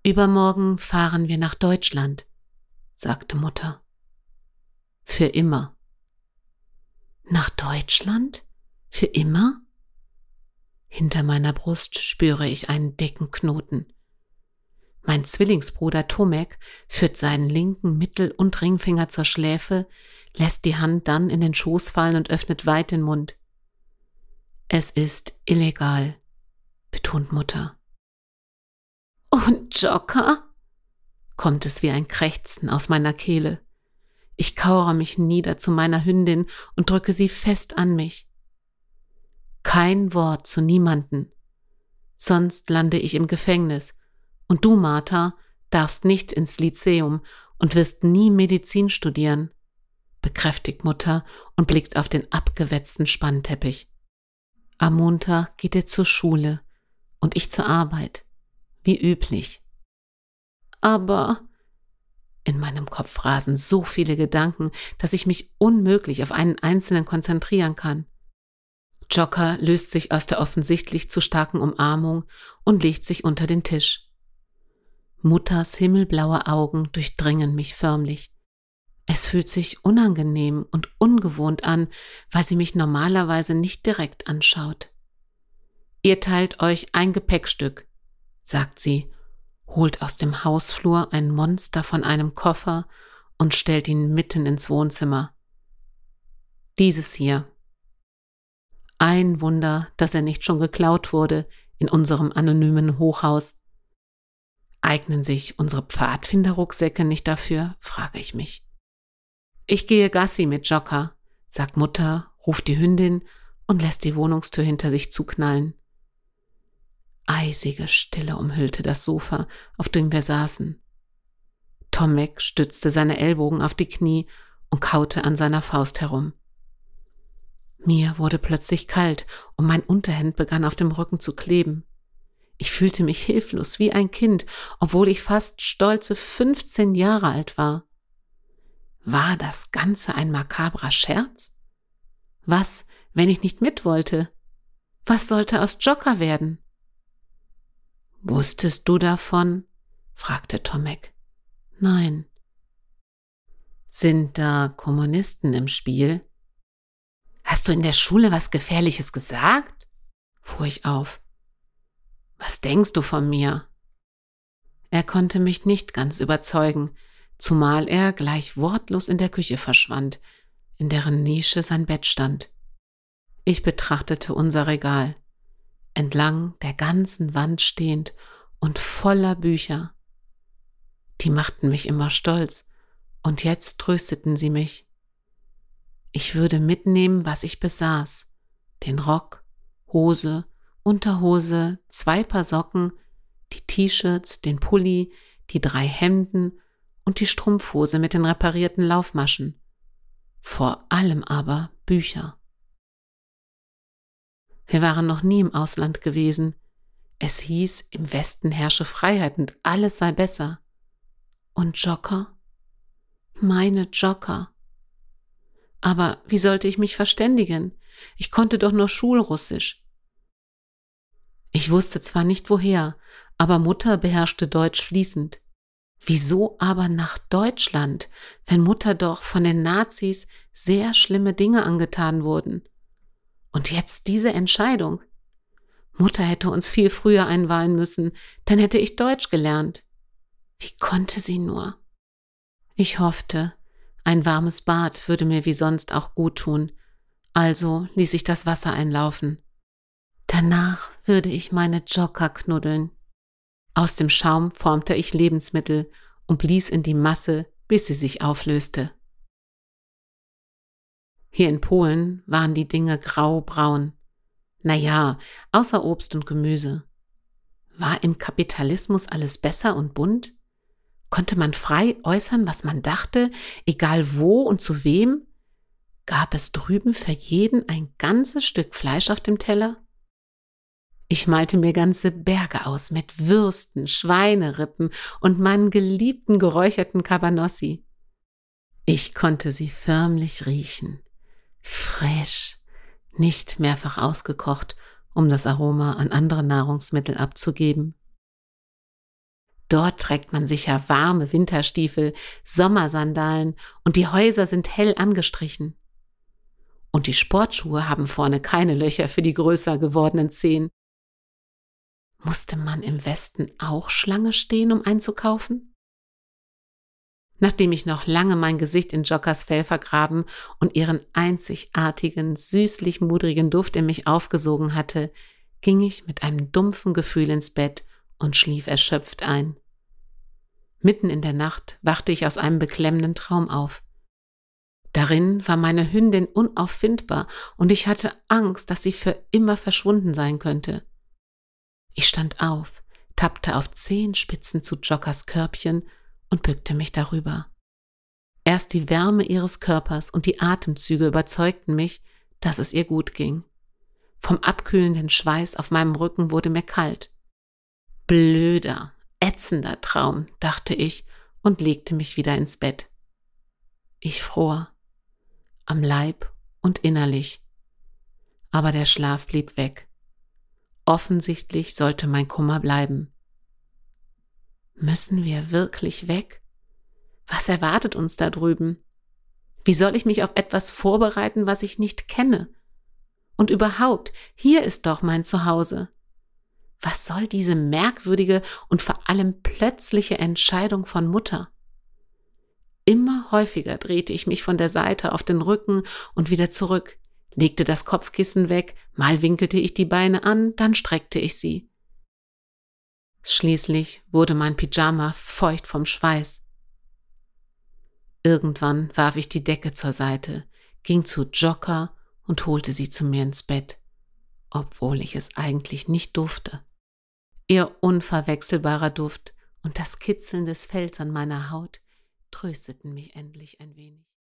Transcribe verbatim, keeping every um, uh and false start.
Übermorgen fahren wir nach Deutschland, sagte Mutter. Für immer. Nach Deutschland? Für immer? Hinter meiner Brust spüre ich einen dicken Knoten. Mein Zwillingsbruder Tomek führt seinen linken Mittel- und Ringfinger zur Schläfe, lässt die Hand dann in den Schoß fallen und öffnet weit den Mund. Es ist illegal, betont Mutter. Und Joker? Kommt es wie ein Krächzen aus meiner Kehle. Ich kauere mich nieder zu meiner Hündin und drücke sie fest an mich. Kein Wort zu niemanden, sonst lande ich im Gefängnis. Und du, Martha, darfst nicht ins Lyzeum und wirst nie Medizin studieren, bekräftigt Mutter und blickt auf den abgewetzten Spannteppich. Am Montag geht er zur Schule und ich zur Arbeit, wie üblich. Aber in meinem Kopf rasen so viele Gedanken, dass ich mich unmöglich auf einen einzelnen konzentrieren kann. Joker löst sich aus der offensichtlich zu starken Umarmung und legt sich unter den Tisch. Mutters himmelblaue Augen durchdringen mich förmlich. Es fühlt sich unangenehm und ungewohnt an, weil sie mich normalerweise nicht direkt anschaut. Ihr teilt euch ein Gepäckstück, sagt sie, holt aus dem Hausflur ein Monster von einem Koffer und stellt ihn mitten ins Wohnzimmer. Dieses hier. Ein Wunder, dass er nicht schon geklaut wurde in unserem anonymen Hochhaus. Eignen sich unsere Pfadfinderrucksäcke nicht dafür, frage ich mich. Ich gehe Gassi mit Joker, sagt Mutter, ruft die Hündin und lässt die Wohnungstür hinter sich zuknallen. Eisige Stille umhüllte das Sofa, auf dem wir saßen. Tomek stützte seine Ellbogen auf die Knie und kaute an seiner Faust herum. Mir wurde plötzlich kalt und mein Unterhemd begann auf dem Rücken zu kleben. Ich fühlte mich hilflos wie ein Kind, obwohl ich fast stolze fünfzehn Jahre alt war. War das Ganze ein makabrer Scherz? Was, wenn ich nicht mit wollte? Was sollte aus Joker werden? »Wusstest du davon?« fragte Tomek. »Nein.« »Sind da Kommunisten im Spiel?« »Hast du in der Schule was Gefährliches gesagt?« fuhr ich auf. »Was denkst du von mir?« Er konnte mich nicht ganz überzeugen, zumal er gleich wortlos in der Küche verschwand, in deren Nische sein Bett stand. Ich betrachtete unser Regal, entlang der ganzen Wand stehend und voller Bücher. Die machten mich immer stolz, und jetzt trösteten sie mich. Ich würde mitnehmen, was ich besaß, den Rock, Hose, Unterhose, zwei Paar Socken, die T-Shirts, den Pulli, die drei Hemden und die Strumpfhose mit den reparierten Laufmaschen. Vor allem aber Bücher. Wir waren noch nie im Ausland gewesen. Es hieß, im Westen herrsche Freiheit und alles sei besser. Und Joker? Meine Joker. Aber wie sollte ich mich verständigen? Ich konnte doch nur Schulrussisch. Ich wusste zwar nicht woher, aber Mutter beherrschte Deutsch fließend. Wieso aber nach Deutschland, wenn Mutter doch von den Nazis sehr schlimme Dinge angetan wurden? Und jetzt diese Entscheidung. Mutter hätte uns viel früher einweihen müssen, dann hätte ich Deutsch gelernt. Wie konnte sie nur? Ich hoffte, ein warmes Bad würde mir wie sonst auch gut tun, also ließ ich das Wasser einlaufen. Danach würde ich meine Joker knuddeln. Aus dem Schaum formte ich Lebensmittel und blies in die Masse, bis sie sich auflöste. Hier in Polen waren die Dinge grau-braun. Naja, außer Obst und Gemüse. War im Kapitalismus alles besser und bunt? Konnte man frei äußern, was man dachte, egal wo und zu wem? Gab es drüben für jeden ein ganzes Stück Fleisch auf dem Teller? Ich malte mir ganze Berge aus mit Würsten, Schweinerippen und meinen geliebten geräucherten Cabanossi. Ich konnte sie förmlich riechen. Frisch, nicht mehrfach ausgekocht, um das Aroma an andere Nahrungsmittel abzugeben. Dort trägt man sicher warme Winterstiefel, Sommersandalen und die Häuser sind hell angestrichen. Und die Sportschuhe haben vorne keine Löcher für die größer gewordenen Zehen. Musste man im Westen auch Schlange stehen, um einzukaufen? Nachdem ich noch lange mein Gesicht in Joggers Fell vergraben und ihren einzigartigen, süßlich-mudrigen Duft in mich aufgesogen hatte, ging ich mit einem dumpfen Gefühl ins Bett und schlief erschöpft ein. Mitten in der Nacht wachte ich aus einem beklemmenden Traum auf. Darin war meine Hündin unauffindbar und ich hatte Angst, dass sie für immer verschwunden sein könnte. Ich stand auf, tappte auf Zehenspitzen zu Joggers Körbchen und bückte mich darüber. Erst die Wärme ihres Körpers und die Atemzüge überzeugten mich, dass es ihr gut ging. Vom abkühlenden Schweiß auf meinem Rücken wurde mir kalt. Blöder, ätzender Traum, dachte ich und legte mich wieder ins Bett. Ich fror, am Leib und innerlich. Aber der Schlaf blieb weg. Offensichtlich sollte mein Kummer bleiben. Müssen wir wirklich weg? Was erwartet uns da drüben? Wie soll ich mich auf etwas vorbereiten, was ich nicht kenne? Und überhaupt, hier ist doch mein Zuhause. Was soll diese merkwürdige und vor allem plötzliche Entscheidung von Mutter? Immer häufiger drehte ich mich von der Seite auf den Rücken und wieder zurück, legte das Kopfkissen weg, mal winkelte ich die Beine an, dann streckte ich sie. Schließlich wurde mein Pyjama feucht vom Schweiß. Irgendwann warf ich die Decke zur Seite, ging zu Jogger und holte sie zu mir ins Bett, obwohl ich es eigentlich nicht durfte. Ihr unverwechselbarer Duft und das Kitzeln des Fells an meiner Haut trösteten mich endlich ein wenig.